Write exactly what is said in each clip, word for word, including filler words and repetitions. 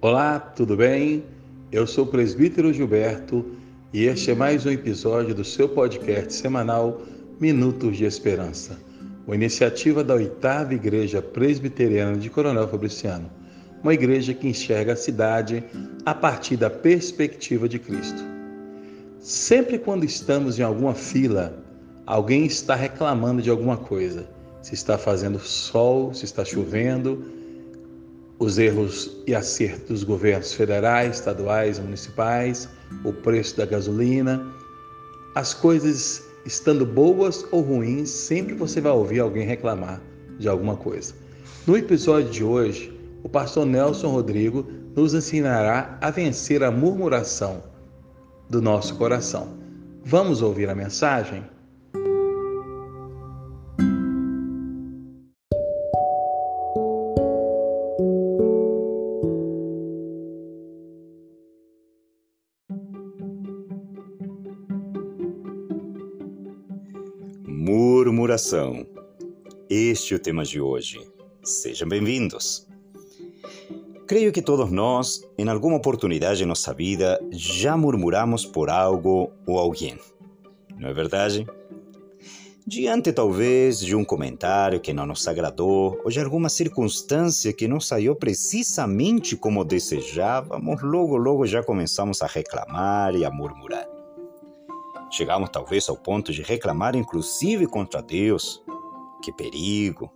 Olá, tudo bem? Eu sou o presbítero Gilberto e este é mais um episódio do seu podcast semanal Minutos de Esperança, uma iniciativa da oitava Igreja Presbiteriana de Coronel Fabriciano, uma igreja que enxerga a cidade a partir da perspectiva de Cristo. Sempre quando estamos em alguma fila, alguém está reclamando de alguma coisa. Se está fazendo sol, se está chovendo, os erros e acertos dos governos federais, estaduais e municipais, o preço da gasolina, as coisas estando boas ou ruins, sempre você vai ouvir alguém reclamar de alguma coisa. No episódio de hoje, o pastor Nelson Rodrigo nos ensinará a vencer a murmuração do nosso coração. Vamos ouvir a mensagem? Murmuração. Este é o tema de hoje. Sejam bem-vindos. Creio que todos nós, em alguma oportunidade em nossa vida, já murmuramos por algo ou alguém. Não é verdade? Diante, talvez, de um comentário que não nos agradou ou de alguma circunstância que não saiu precisamente como desejávamos, logo, logo já começamos a reclamar e a murmurar. Chegamos talvez ao ponto de reclamar inclusive contra Deus. Que perigo!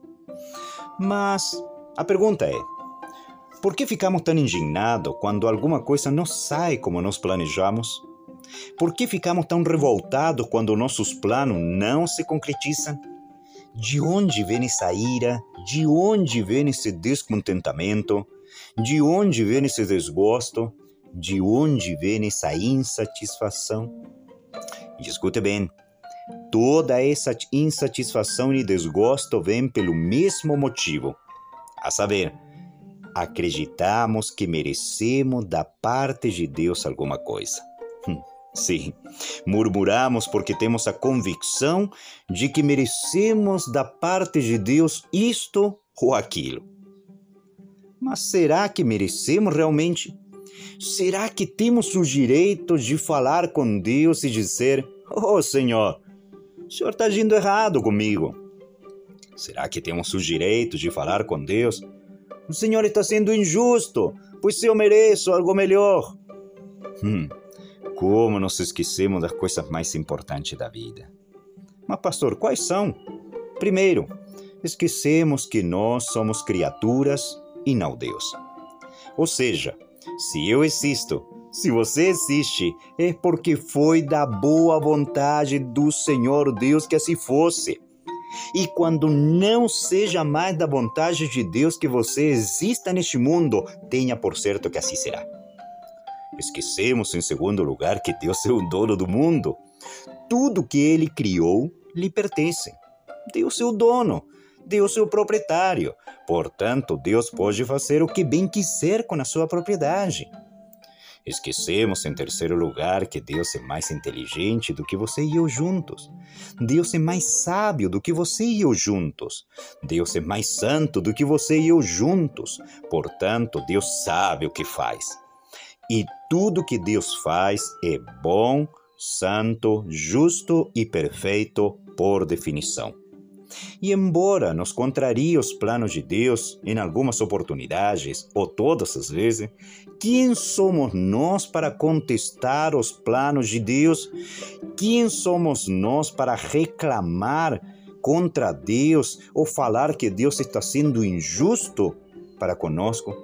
Mas a pergunta é, por que ficamos tão indignados quando alguma coisa não sai como nós planejamos? Por que ficamos tão revoltados quando nossos planos não se concretizam? De onde vem essa ira? De onde vem esse descontentamento? De onde vem esse desgosto? De onde vem essa insatisfação? E escute bem, toda essa insatisfação e desgosto vem pelo mesmo motivo, a saber, acreditamos que merecemos da parte de Deus alguma coisa. Hum, sim, murmuramos porque temos a convicção de que merecemos da parte de Deus isto ou aquilo. Mas será que merecemos realmente? Será que temos o direito de falar com Deus e dizer: "Oh, Senhor, o Senhor está agindo errado comigo"? Será que temos o direito de falar com Deus: "O Senhor está sendo injusto, pois eu mereço algo melhor"? Hum, como nos esquecemos das coisas mais importantes da vida. Mas, pastor, quais são? Primeiro, esquecemos que nós somos criaturas e não Deus. Ou seja, se eu existo, se você existe, é porque foi da boa vontade do Senhor Deus que assim fosse. E quando não seja mais da vontade de Deus que você exista neste mundo, tenha por certo que assim será. Esquecemos, em segundo lugar, que Deus é o dono do mundo. Tudo que Ele criou lhe pertence. Deus é o dono. Deus é o proprietário, portanto, Deus pode fazer o que bem quiser com a sua propriedade. Esquecemos, em terceiro lugar, que Deus é mais inteligente do que você e eu juntos. Deus é mais sábio do que você e eu juntos. Deus é mais santo do que você e eu juntos. Portanto, Deus sabe o que faz. E tudo que Deus faz é bom, santo, justo e perfeito por definição. E embora nos contrarie os planos de Deus em algumas oportunidades, ou todas as vezes, quem somos nós para contestar os planos de Deus? Quem somos nós para reclamar contra Deus ou falar que Deus está sendo injusto para conosco?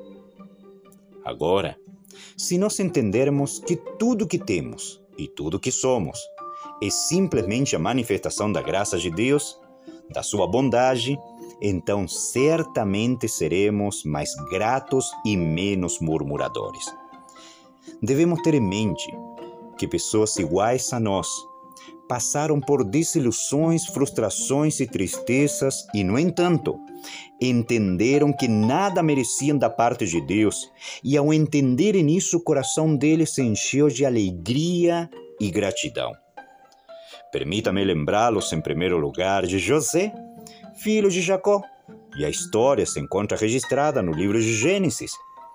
Agora, se nós entendermos que tudo que temos e tudo que somos é simplesmente a manifestação da graça de Deus, da sua bondade, então certamente seremos mais gratos e menos murmuradores. Devemos ter em mente que pessoas iguais a nós passaram por desilusões, frustrações e tristezas e, no entanto, entenderam que nada mereciam da parte de Deus e, ao entenderem isso, o coração deles se encheu de alegria e gratidão. Permita-me lembrá-los, em primeiro lugar, de José, filho de Jacó, e a história se encontra registrada no livro de Gênesis.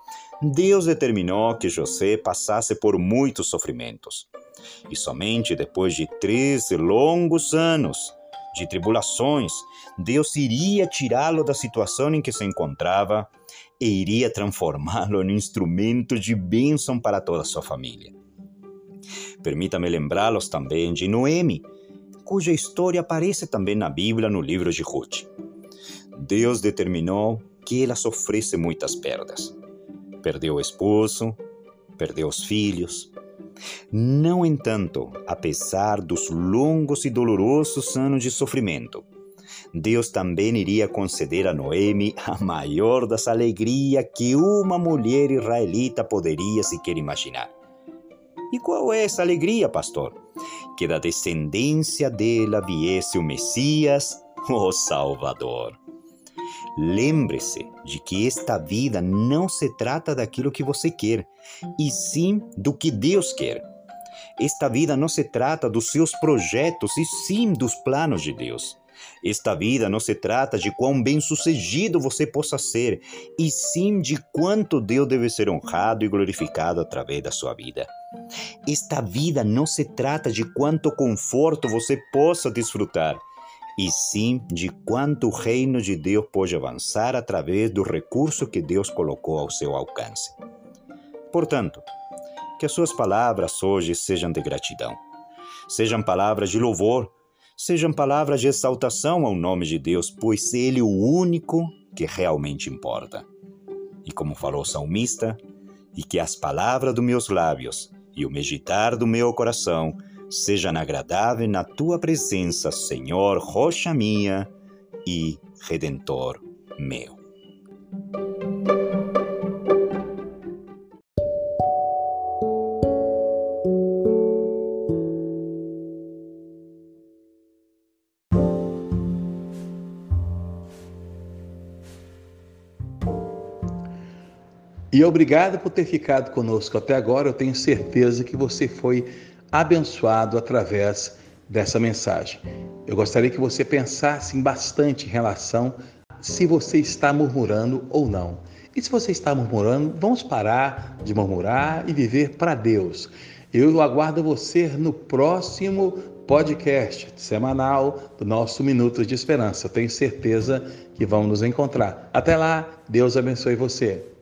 Deus determinou que José passasse por muitos sofrimentos. E somente depois de treze longos anos de tribulações, Deus iria tirá-lo da situação em que se encontrava e iria transformá-lo em um instrumento de bênção para toda a sua família. Permita-me lembrá-los também de Noemi, cuja história aparece também na Bíblia no livro de Ruth. Deus determinou que ela sofresse muitas perdas. Perdeu o esposo, perdeu os filhos. No entanto, apesar dos longos e dolorosos anos de sofrimento, Deus também iria conceder a Noemi a maior das alegrias que uma mulher israelita poderia sequer imaginar. E qual é essa alegria, pastor? Que da descendência dela viesse o Messias, o Salvador. Lembre-se de que esta vida não se trata daquilo que você quer, e sim do que Deus quer. Esta vida não se trata dos seus projetos, e sim dos planos de Deus. Esta vida não se trata de quão bem-sucedido você possa ser, e sim de quanto Deus deve ser honrado e glorificado através da sua vida. Esta vida não se trata de quanto conforto você possa desfrutar, e sim de quanto o reino de Deus pode avançar através do recurso que Deus colocou ao seu alcance. Portanto, que as suas palavras hoje sejam de gratidão, sejam palavras de louvor, sejam palavras de exaltação ao nome de Deus, pois Ele é o único que realmente importa. E como falou o salmista, e que as palavras dos meus lábios e o meditar do meu coração sejam agradáveis na Tua presença, Senhor, rocha minha e Redentor meu. E obrigado por ter ficado conosco até agora. Eu tenho certeza que você foi abençoado através dessa mensagem. Eu gostaria que você pensasse bastante em relação a se você está murmurando ou não. E se você está murmurando, vamos parar de murmurar e viver para Deus. Eu aguardo você no próximo podcast semanal do nosso Minutos de Esperança. Tenho certeza que vamos nos encontrar. Até lá, Deus abençoe você.